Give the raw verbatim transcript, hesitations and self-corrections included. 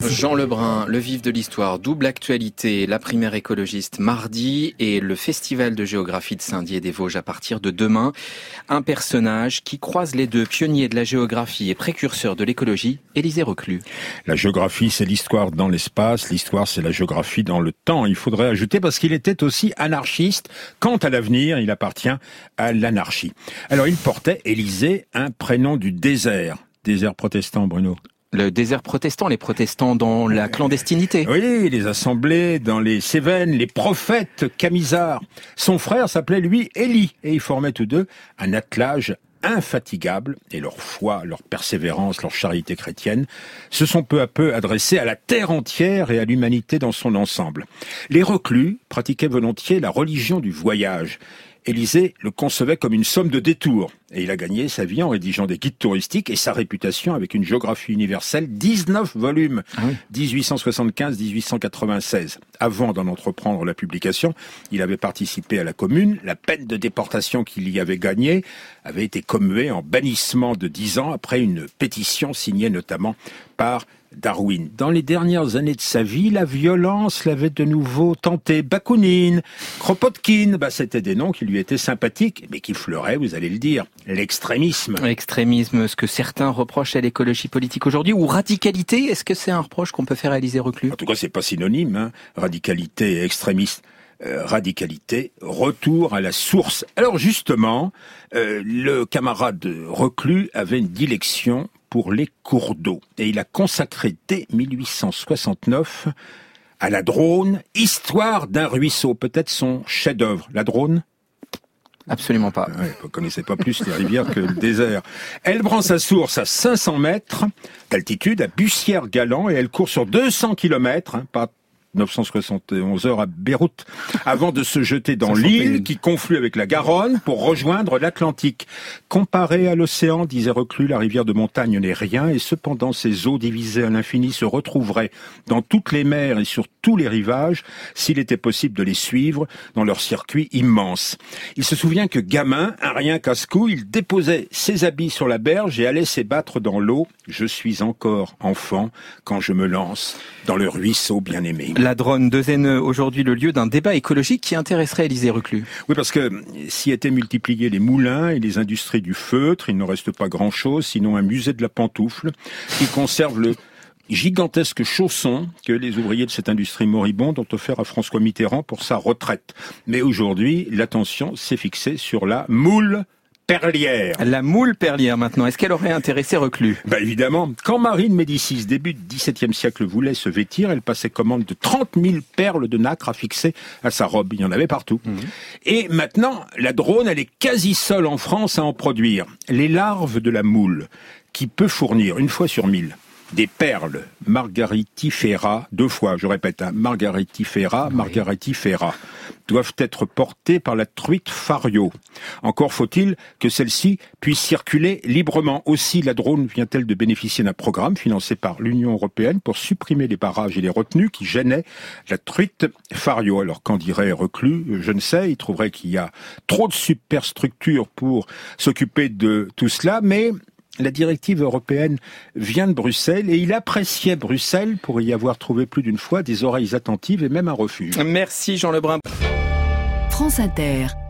Jean Lebrun, le vif de l'histoire, double actualité, la primaire écologiste mardi et le festival de géographie de Saint-Dié des Vosges à partir de demain. Un personnage qui croise les deux, pionnier de la géographie et précurseur de l'écologie, Élisée Reclus. La géographie, c'est l'histoire dans l'espace, l'histoire, c'est la géographie dans le temps. Il faudrait ajouter parce qu'il était aussi anarchiste. Quant à l'avenir, il appartient à l'anarchie. Alors, il portait, Élisée, un prénom du désert. Désert protestant, Bruno. Le désert protestant, les protestants dans la clandestinité. Oui, les assemblées dans les Cévennes, les prophètes Camisards. Son frère s'appelait, lui, Élie, et ils formaient tous deux un attelage infatigable, et leur foi, leur persévérance, leur charité chrétienne se sont peu à peu adressés à la terre entière et à l'humanité dans son ensemble. Les reclus pratiquaient volontiers la religion du voyage. Élisée le concevait comme une somme de détours, et il a gagné sa vie en rédigeant des guides touristiques et sa réputation avec une géographie universelle, dix-neuf volumes, ah oui. dix-huit cent soixante-quinze à dix-huit cent quatre-vingt-seize. Avant d'en entreprendre la publication, il avait participé à la Commune. La peine de déportation qu'il y avait gagnée avait été commuée en bannissement de dix ans après une pétition signée notamment par Darwin. Dans les dernières années de sa vie, la violence l'avait de nouveau tenté. Bakounine, Kropotkin, bah c'était des noms qui lui étaient sympathiques, mais qui fleuraient, vous allez le dire, l'extrémisme. L'extrémisme, ce que certains reprochent à l'écologie politique aujourd'hui, ou radicalité, est-ce que c'est un reproche qu'on peut faire à Élisée Reclus ? En tout cas, c'est pas synonyme, hein. Radicalité et extrémiste. Euh, radicalité, retour à la source. Alors justement, euh, le camarade Reclus avait une dilection pour les cours d'eau. Et il a consacré dès mille huit cent soixante-neuf à la Dronne, Histoire d'un ruisseau, peut-être son chef-d'œuvre. La Dronne ? Absolument pas. Ouais, vous ne connaissez pas plus les rivières que le désert. Elle prend sa source à cinq cents mètres d'altitude, à Bussière-Galant, et elle court sur deux cents kilomètres, hein, pas neuf cent soixante et onze heures à Beyrouth, avant de se jeter dans l'île qui conflue avec la Garonne pour rejoindre l'Atlantique. Comparé à l'océan, disait Reclus, la rivière de montagne n'est rien, et cependant ses eaux divisées à l'infini se retrouveraient dans toutes les mers et sur tous les rivages s'il était possible de les suivre dans leur circuit immense. Il se souvient que gamin, un rien casse-cou, il déposait ses habits sur la berge et allait s'ébattre dans l'eau. Je suis encore enfant quand je me lance dans le ruisseau bien-aimé. La Dronne de Hainaut, aujourd'hui le lieu d'un débat écologique qui intéresserait Élisée Reclus. Oui, parce que s'y étaient multipliés les moulins et les industries du feutre, il ne reste pas grand-chose, sinon un musée de la pantoufle qui conserve le gigantesque chausson que les ouvriers de cette industrie moribonde ont offert à François Mitterrand pour sa retraite. Mais aujourd'hui, l'attention s'est fixée sur la moule perlière. La moule perlière maintenant, est-ce qu'elle aurait intéressé Reclus ? Bah évidemment. Quand Marie de Médicis, début du dix-septième siècle, voulait se vêtir, elle passait commande de trente mille perles de nacre affixées à sa robe. Il y en avait partout. Mmh. Et maintenant, la Dronne, elle est quasi seule en France à en produire. Les larves de la moule, qui peut fournir, une fois sur mille, des perles margaritifera, deux fois, je répète, hein, margaritifera, oui. margaritifera, doivent être portées par la truite fario. Encore faut-il que celle-ci puisse circuler librement. Aussi, la Dronne vient-elle de bénéficier d'un programme financé par l'Union européenne pour supprimer les barrages et les retenues qui gênaient la truite fario. Alors, qu'en dirait Reclus ? Je ne sais, il trouverait qu'il y a trop de superstructures pour s'occuper de tout cela, mais la directive européenne vient de Bruxelles et il appréciait Bruxelles pour y avoir trouvé plus d'une fois des oreilles attentives et même un refuge. Merci Jean Lebrun. France Inter.